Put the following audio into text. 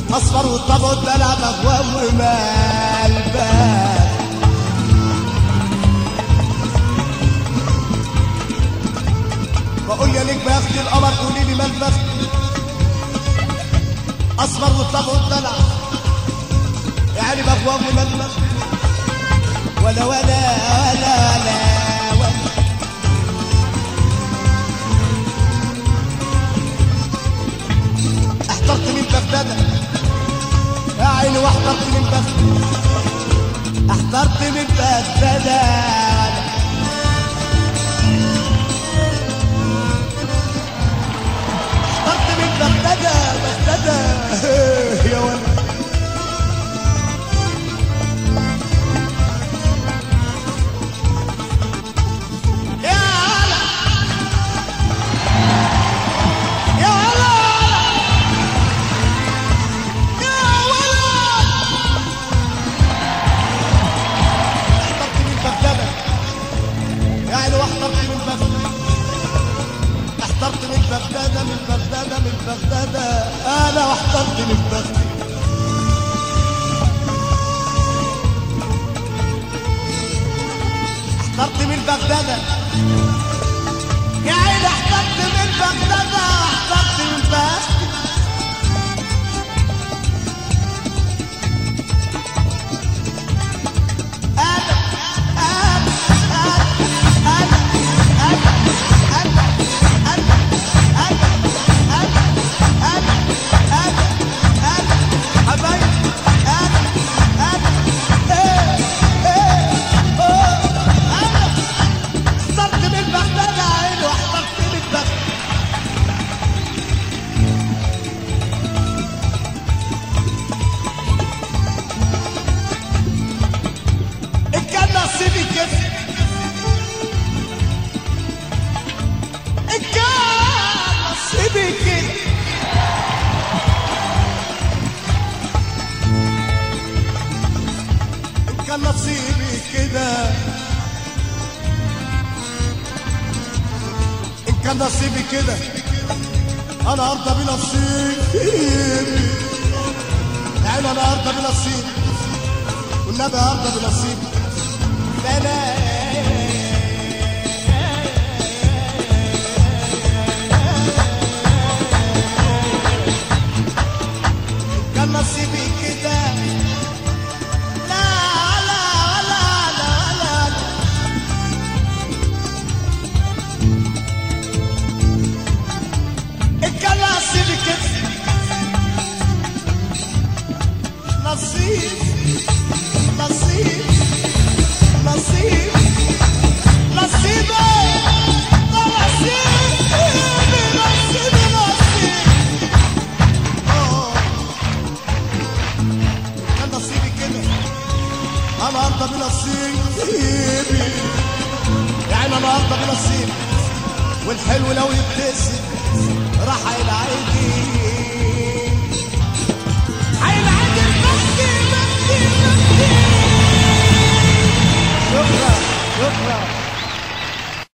اصفر والطبع الدلع مغوام ومال بال. بقول يا ليك بختي القمر قولي لي مال بختي. اصفر والطبع الدلع يعني مغوام ومال بختي. ولا ولا ولا ولا احترت من بغدادة يا عيني واحترت من بغدادة. احترت من بغدادة احترت من بغدادة بغدادة يا ولد. احترت من بغدادة من بغدادة من بغدادة انا واحترت من بغدادة. احترت من بغدادة يا عيني احترت من بغدادة احترت من بغدادة. كان نصيبي كده إن كان نصيبي كده أنا أرضى بنصيبي. يعني أنا أرضى بنصيبي والنبي أرضى بنصيبي. فأنا كان نصيبي كده نصيب نصيب نصيب نصيب نصيب كان نصيبي كده انا ارضى بنصيبي. يعني انا ارضى بنصيبي والحلو لو يبتسم راح العيد